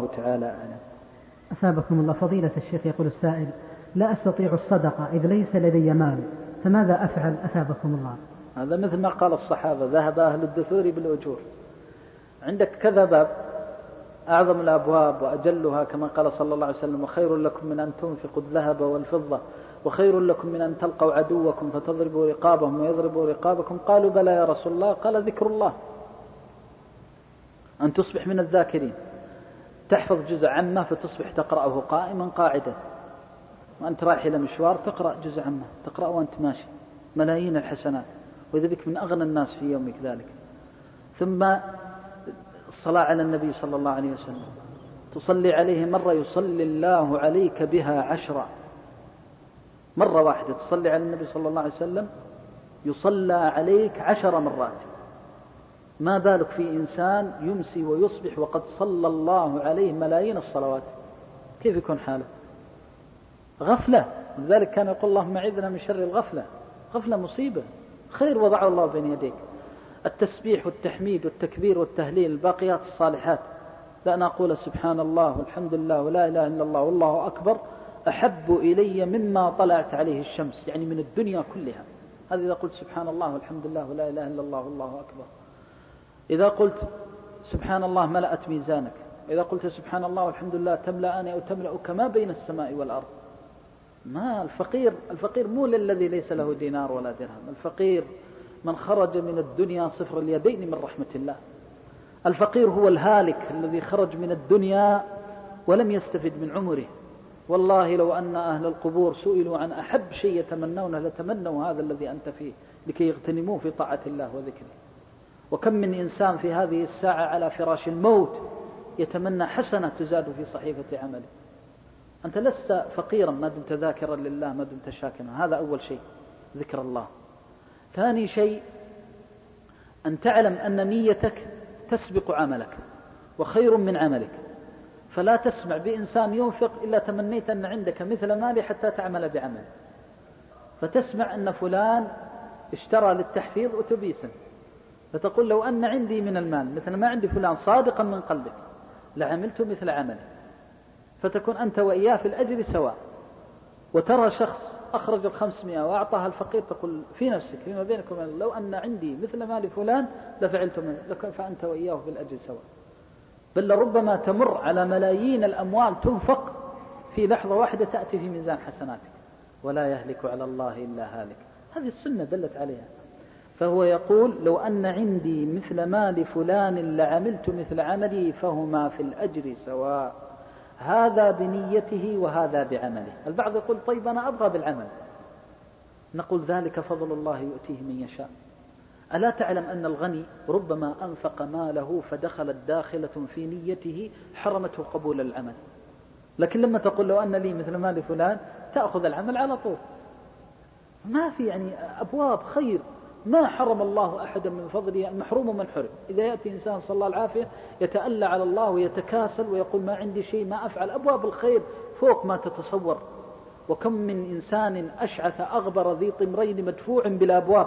والله تعالى أعلم. أثابكم الله. فضيلة الشيخ، يقول السائل: لا أستطيع الصدقة إذ ليس لدي مال، فماذا أفعل أثابكم الله؟ هذا مثل ما قال الصحابة: ذهب أهل الدثور بالأجور. عندك كذا باب أعظم الأبواب وأجلها كما قال صلى الله عليه وسلم: وخير لكم من أن تنفقوا الذهب والفضة وخير لكم من أن تلقوا عدوكم فتضربوا رقابهم ويضربوا رقابكم. قالوا: بلى يا رسول الله. قال: ذكر الله، أن تصبح من الذاكرين، تحفظ جزء عامة فتصبح تقرأه قائما قاعدا، وأنت رايح إلى مشوار تقرأ جزء عامة، تقرأه وأنت ماشي، ملايين الحسنات، وإذا بك من أغنى الناس في يومك ذلك. ثم الصلاة على النبي صلى الله عليه وسلم، تصلي عليه مرة يصلي الله عليك بها 10. مرة واحدة تصلي على النبي صلى الله عليه وسلم يصلى عليك 10 مرات. ما بالك في إنسان يمسي ويصبح وقد صلى الله عليه ملايين الصلوات؟ كيف يكون حاله؟ غفلة. لذلك كان يقول: اللهم أعذنا من شر الغفلة. غفلة مصيبة. خير وضعه الله بين يديك: التسبيح والتحميد والتكبير والتهليل، الباقيات الصالحات، لأن أقول سبحان الله والحمد لله ولا إله إلا الله والله أكبر أحب إلي مما طلعت عليه الشمس، يعني من الدنيا كلها. هذا إذا قلت سبحان الله والحمد لله ولا إله إلا الله والله أكبر. إذا قلت سبحان الله ملأت ميزانك، إذا قلت سبحان الله والحمد لله تملأان أو تملأ كما بين السماء والأرض. ما الفقير مو للذي ليس له دينار ولا درهم. الفقير من خرج من الدنيا صفر اليدين من رحمة الله. الفقير هو الهالك الذي خرج من الدنيا ولم يستفد من عمره. والله لو أن أهل القبور سئلوا عن أحب شيء يتمنونه لتمنوا هذا الذي أنت فيه لكي يغتنموه في طاعة الله وذكره. وكم من إنسان في هذه الساعة على فراش الموت يتمنى حسنة تزاد في صحيفة عمله. أنت لست فقيرا ما دمت ذاكرا لله، ما دمت شاكرا. هذا أول شيء، ذكر الله. ثاني شيء، أن تعلم أن نيتك تسبق عملك وخير من عملك. فلا تسمع بإنسان ينفق إلا تمنيت أن عندك مثل مالي حتى تعمل بعمل. فتسمع أن فلان اشترى للتحفيظ أتوبيسا، فتقول: لو أن عندي من المال مثل ما عندي فلان صادقا من قلبك لعملت مثل عمله. فتكون أنت وإياه في الأجر سواء. وترى شخص أخرج 500 وأعطاها الفقير، تقول في نفسك فيما بينك وبين: لو أن عندي مثل مال فلان لفعلت منه، فأنت وإياه في الأجر سواء. بل ربما تمر على ملايين الأموال تنفق في لحظة واحدة تأتي في ميزان حسناتك. ولا يهلك على الله إلا هالك. هذه السنة دلت عليها. فهو يقول: لو أن عندي مثل مال فلان لعملت مثل عملي فهما في الأجر سواء. هذا بنيته وهذا بعمله. البعض يقول: طيب أنا أبغى بالعمل. نقول: ذلك فضل الله يؤتيه من يشاء. ألا تعلم أن الغني ربما أنفق ماله فدخلت داخلة في نيته حرمته قبول العمل، لكن لما تقول: لو أن لي مثل مال فلان، تأخذ العمل على طول. ما في يعني أبواب خير ما حرم الله أحدا من فضله، المحروم ومن حرم. إذا يأتي إنسان صلى الله العافية يتألى على الله ويتكاسل ويقول: ما عندي شيء، ما أفعل، أبواب الخير فوق ما تتصور. وكم من إنسان أشعث أغبر ذي طمرين مدفوع بالأبواب،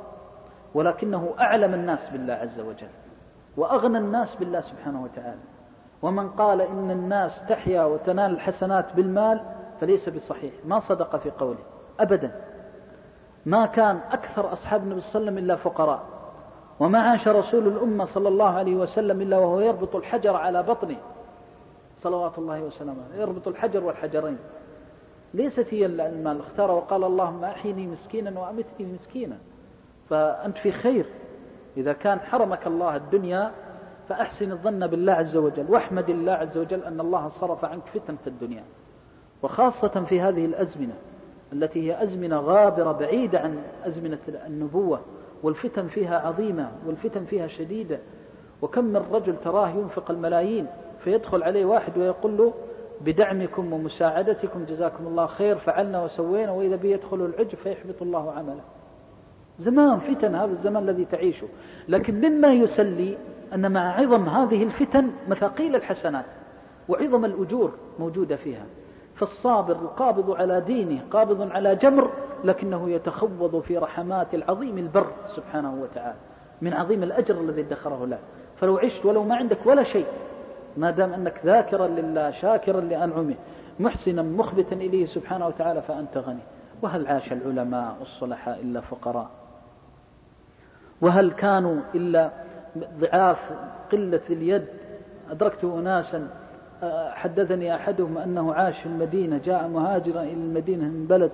ولكنه أعلم الناس بالله عز وجل وأغنى الناس بالله سبحانه وتعالى. ومن قال إن الناس تحيا وتنال الحسنات بالمال فليس بصحيح، ما صدق في قوله أبدا. ما كان أكثر أصحاب النبي صلى الله عليه وسلم إلا فقراء، وما عاش رسول الأمة صلى الله عليه وسلم إلا وهو يربط الحجر على بطنه صلوات الله وسلامه، يربط الحجر والحجرين. ليست هي المال، اختار وقال: اللهم أحيني مسكينا وأمتني مسكينا. فأنت في خير. إذا كان حرمك الله الدنيا فأحسن الظن بالله عز وجل، واحمد الله عز وجل أن الله صرف عنك فتن في الدنيا، وخاصة في هذه الأزمنة التي هي أزمنة غابرة بعيدة عن أزمنة النبوة، والفتن فيها عظيمة والفتن فيها شديدة. وكم من رجل تراه ينفق الملايين فيدخل عليه واحد ويقول له: بدعمكم ومساعدتكم جزاكم الله خير فعلنا وسوينا، وإذا بي يدخل العجب فيحبط الله عمله. زمان فتن هذا الزمان الذي تعيشه. لكن مما يسلي أن مع عظم هذه الفتن مثاقيل الحسنات وعظم الأجور موجودة فيها. فالصابر القابض على دينه قابض على جمر، لكنه يتخوض في رحمات العظيم البر سبحانه وتعالى من عظيم الأجر الذي ادخره له. فلو عشت ولو ما عندك ولا شيء ما دام أنك ذاكرا لله شاكرا لأنعمه محسنا مخبتا إليه سبحانه وتعالى فأنت غني. وهل عاش العلماء والصلحاء إلا فقراء؟ وهل كانوا إلا ضعاف قلة اليد؟ أدركت أناسا حدثني أحدهم أنه عاش في المدينة، جاء مهاجرا إلى المدينة من بلده،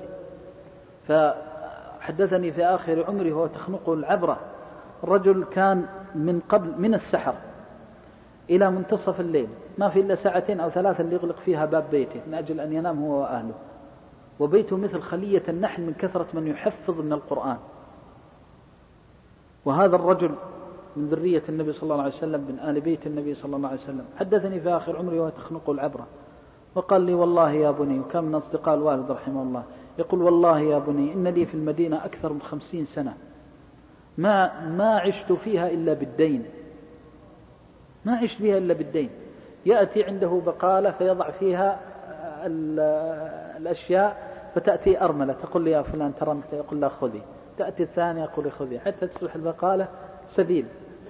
فحدثني في آخر عمره وهو تخنقه العبرة، الرجل كان من قبل من السحر إلى منتصف الليل ما في إلا ساعتين أو ثلاثة اللي يغلق فيها باب بيته من أجل أن ينام هو وأهله، وبيته مثل خلية النحل من كثرة من يحفظ من القرآن. وهذا الرجل من ذرية النبي صلى الله عليه وسلم من آل بيت النبي صلى الله عليه وسلم، حدثني في آخر عمري وهو تخنق العبرة وقال لي والله يا بني، وكان من أصدقاء الوالد رحمه الله، يقول والله يا بني إن لي في المدينة أكثر من 50 سنة ما عشت فيها إلا بالدين، ما عشت فيها إلا بالدين. يأتي عنده بقالة فيضع فيها الأشياء فتأتي أرملة تقول لي يا فلان ترمت، يقول لا خذي، تأتي الثانية يقول خذي، حتى تصبح البقالة سبيل.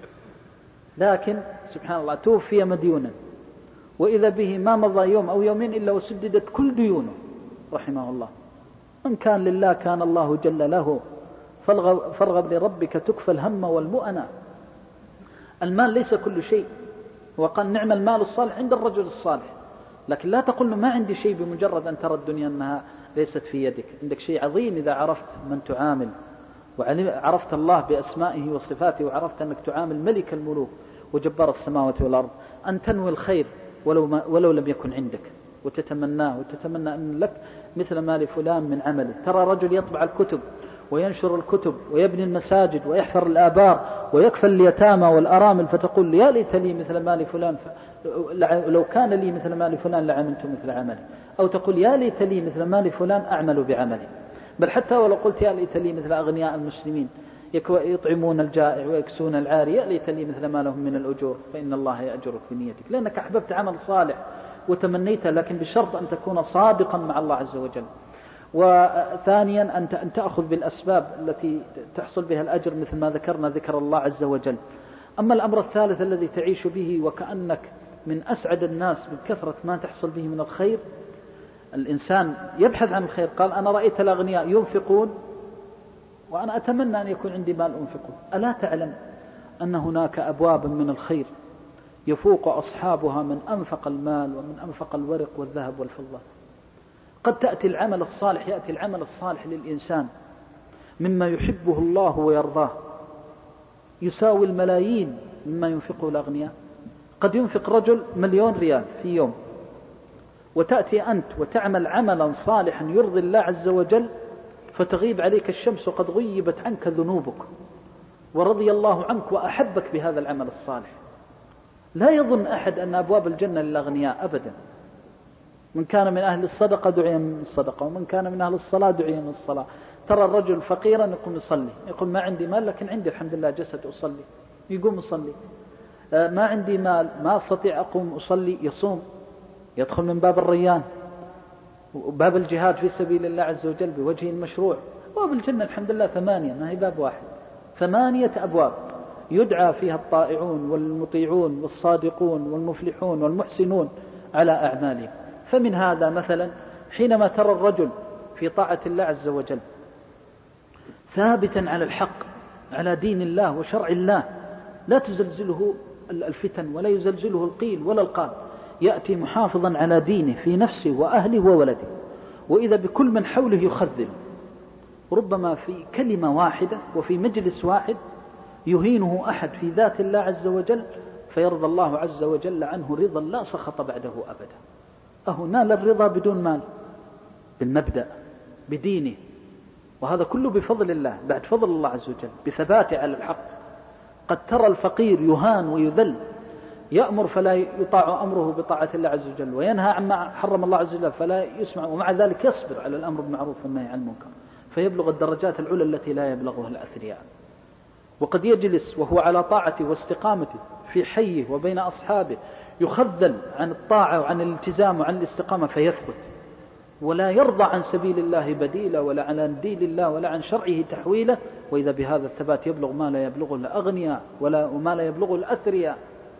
لكن سبحان الله توفي مديونا، وإذا به ما مضى يوم أو يومين إلا وسددت كل ديونه رحمه الله. من كان لله كان الله جل له، فارغب لربك تكفى الهم والمؤنة. المال ليس كل شيء، وقال نعم المال الصالح عند الرجل الصالح، لكن لا تقول له ما عندي شيء بمجرد أن ترى الدنيا أنها ليست في يدك. عندك شيء عظيم إذا عرفت من تعامل، وعرفت الله بأسمائه وصفاته، وعرفت أنك تعامل ملك الملوك وجبار السماوات والأرض، أن تنوي الخير ولو لم يكن عندك، وتتمناه، وتتمنى أن لك مثل ما لفلان من عمله. ترى رجل يطبع الكتب وينشر الكتب ويبني المساجد ويحفر الآبار ويكفل اليتامى والأرامل، فتقول يا ليت لي مثل ما لفلان، لو كان لي مثل ما لفلان لعملت مثل عمله، أو تقول يا ليت لي مثل ما لفلان أعمل بعمله. بل حتى ولو قلت يا ليت لي مثل أغنياء المسلمين يطعمون الجائع ويكسون العاري، يا ليت لي مثل ما لهم من الأجور، فإن الله يأجرك بنيتك، لأنك أحببت عمل صالح وتمنيته، لكن بشرط أن تكون صادقا مع الله عز وجل. وثانيا أن تأخذ بالأسباب التي تحصل بها الأجر مثل ما ذكرنا ذكر الله عز وجل. أما الأمر الثالث الذي تعيش به وكأنك من أسعد الناس بكثرة ما تحصل به من الخير، الإنسان يبحث عن الخير. قال أنا رأيت الأغنياء ينفقون وأنا أتمنى أن يكون عندي مال أنفقه. ألا تعلم أن هناك أبوابا من الخير يفوق أصحابها من أنفق المال ومن أنفق الورق والذهب والفضة؟ قد تأتي العمل الصالح، يأتي العمل الصالح للإنسان مما يحبه الله ويرضاه يساوي الملايين مما ينفقه الأغنياء. قد ينفق رجل 1,000,000 ريال في يوم، وتأتي أنت وتعمل عملا صالحا يرضي الله عز وجل، فتغيب عليك الشمس وقد غيبت عنك ذنوبك، ورضي الله عنك وأحبك بهذا العمل الصالح. لا يظن أحد أن أبواب الجنة للأغنياء أبدا. من كان من أهل الصدقة دعي من الصدقة، ومن كان من أهل الصلاة دعي من الصلاة. ترى الرجل فقيرا يقوم يصلي، يقول ما عندي مال لكن عندي الحمد لله جسد أصلي، يقوم يصلي. ما عندي مال ما أستطيع أقوم أصلي، يصوم، يدخل من باب الريان وباب الجهاد في سبيل الله عز وجل بوجه المشروع. باب الجنة الحمد لله 8، ما هي باب واحد، 8 أبواب يدعى فيها الطائعون والمطيعون والصادقون والمفلحون والمحسنون على أعمالهم. فمن هذا مثلا حينما ترى الرجل في طاعة الله عز وجل ثابتا على الحق على دين الله وشرع الله، لا تزلزله الفتن ولا يزلزله القيل ولا القال، يأتي محافظا على دينه في نفسه وأهله وولده، وإذا بكل من حوله يخذل، ربما في كلمة واحدة وفي مجلس واحد يهينه أحد في ذات الله عز وجل، فيرضى الله عز وجل عنه رضا لا سخط بعده أبدا. نال الرضا بدون مال، بالمبدأ بدينه، وهذا كله بفضل الله، بعد فضل الله عز وجل بثباته على الحق. قد ترى الفقير يهان ويذل، يأمر فلا يطاع أمره بطاعة الله عز وجل، وينهى عما حرم الله عز وجل فلا يسمع، ومع ذلك يصبر على الأمر بالمعروف والنهي عن المنكر، فيبلغ الدرجات العلى التي لا يبلغها الأثرياء. وقد يجلس وهو على طاعته واستقامته في حيه وبين أصحابه يخذل عن الطاعة وعن الالتزام وعن الاستقامة فيثبت، ولا يرضى عن سبيل الله بديلا، ولا عن دين الله ولا عن شرعه تحويله، وإذا بهذا الثبات يبلغ ما لا يبلغه الأغنياء وما لا يبلغه الأثرياء.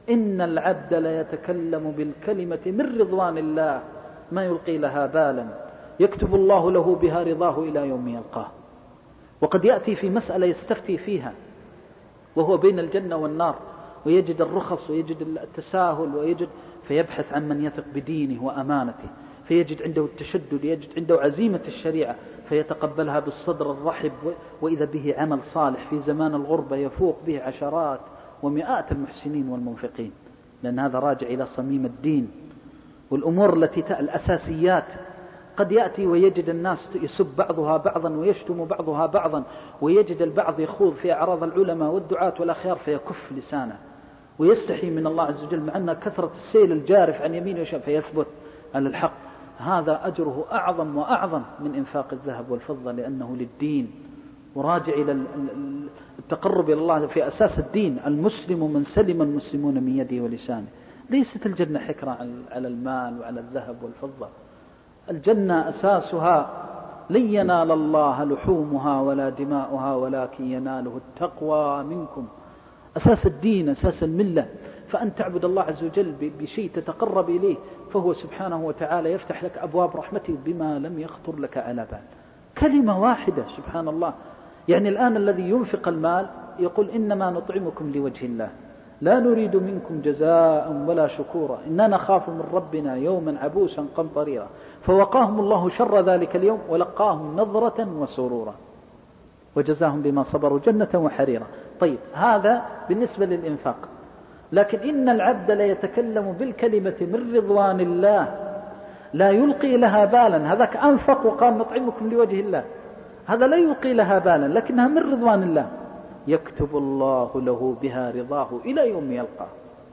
إن العبد ليتكلم بالكلمة من رضوان الله ما يلقي لها بالا يكتب الله له بها رضاه إلى يوم يلقاه. وقد يأتي في مسألة يستفتي فيها وهو بين الجنة والنار ويجد الرخص ويجد التساهل فيبحث عن من يثق بدينه وأمانته، فيجد عنده التشدد، يجد عنده عزيمة الشريعة فيتقبلها بالصدر الرحب، وإذا به عمل صالح في زمان الغربة يفوق به عشرات ومئات المحسنين والمنفقين، لأن هذا راجع إلى صميم الدين والأمور التي الأساسيات. قد يأتي ويجد الناس يسب بعضها بعضا ويشتم بعضها بعضا، ويجد البعض يخوض في أعراض العلماء والدعاة والأخيار فيكف لسانه ويستحي من الله عز وجل، مع أن كثرة السيل الجارف عن يمين وشمال فيثبت على الحق. هذا أجره أعظم وأعظم من إنفاق الذهب والفضة، لأنه للدين وراجع إلى التقرب إلى الله في أساس الدين. المسلم من سلم المسلمون من يده ولسانه. ليست الجنة حكرة على المال وعلى الذهب والفضة. الجنة أساسها لن ينال الله لحومها ولا دماؤها ولكن يناله التقوى منكم. أساس الدين، أساس الملة. فأن تعبد الله عز وجل بشيء تتقرب إليه، فهو سبحانه وتعالى يفتح لك أبواب رحمته بما لم يخطر لك على بال. كلمة واحدة سبحان الله. يعني الآن الذي ينفق المال يقول إنما نطعمكم لوجه الله لا نريد منكم جزاء ولا شكورا إننا نخاف من ربنا يوما عبوسا قمطريرا، فوقاهم الله شر ذلك اليوم ولقاهم نظرة وسرورا وجزاهم بما صبروا جنة وحريرا. طيب هذا بالنسبة للإنفاق. لكن إن العبد لا يتكلم بالكلمة من رضوان الله لا يلقي لها بالا. هذاك أنفق وقال نطعمكم لوجه الله، هذا لا يلقي لها بالا لكنها من رضوان الله، يكتب الله له بها رضاه إلى يوم يلقاه.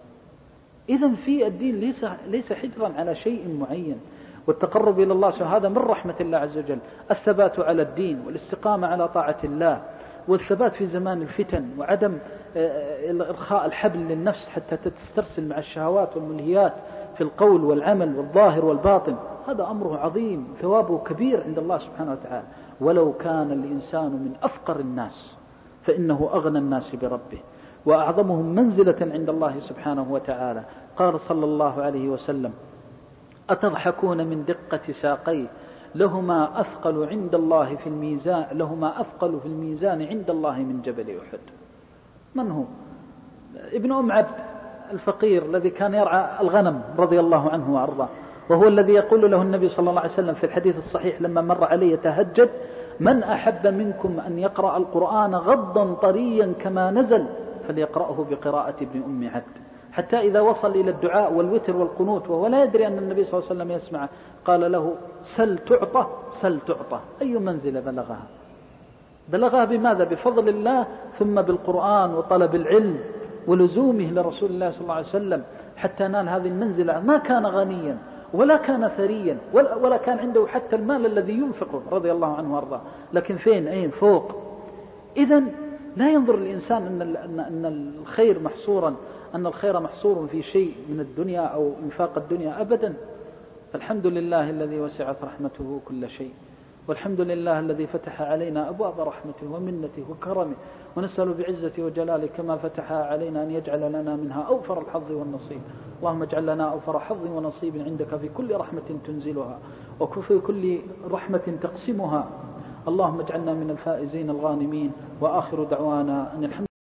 إذن في الدين ليس حجرا على شيء معين، والتقرب إلى الله هذا من رحمة الله عز وجل. الثبات على الدين والاستقامة على طاعة الله والثبات في زمان الفتن وعدم إرخاء الحبل للنفس حتى تسترسل مع الشهوات والملهيات في القول والعمل والظاهر والباطن. هذا أمره عظيم، ثوابه كبير عند الله سبحانه وتعالى. ولو كان الإنسان من أفقر الناس فإنه أغنى الناس بربه وأعظمهم منزلة عند الله سبحانه وتعالى. قال صلى الله عليه وسلم: أتضحكون من دقة ساقيه لهما أثقل عند الله في الميزان، لهما أثقل في الميزان عند الله من جبل أحد. من هو؟ ابن أم عبد الفقير الذي كان يرعى الغنم رضي الله عنه وأرضاه، وهو الذي يقول له النبي صلى الله عليه وسلم في الحديث الصحيح لما مر عليه يتهجد: من أحب منكم أن يقرأ القرآن غضا طريا كما نزل فليقرأه بقراءة ابن أم عبد. حتى إذا وصل إلى الدعاء والوتر والقنوت وهو لا يدري أن النبي صلى الله عليه وسلم يسمع، قال له: سل تعطى سل تعطى. أي منزلة بلغها؟ بلغها بماذا؟ بفضل الله، ثم بالقرآن وطلب العلم ولزومه لرسول الله صلى الله عليه وسلم حتى نال هذه المنزلة. ما كان غنيا ولا كان ثريا ولا كان عنده حتى المال الذي ينفقه رضي الله عنه وارضاه، لكن فين؟ أين؟ فوق. إذن لا ينظر الإنسان أن الخير محصور في شيء من الدنيا أو إنفاق الدنيا أبدا. الحمد لله الذي وسعت رحمته كل شيء، والحمد لله الذي فتح علينا أبواب رحمته ومنته وكرمه، ونسأل بعزته وجلاله كما فتح علينا أن يجعل لنا منها أوفر الحظ والنصيب. اللهم اجعل لنا أوفر حظ ونصيب عندك في كل رحمة تنزلها وفي كل رحمة تقسمها. اللهم اجعلنا من الفائزين الغانمين. وآخر دعوانا أن الحمد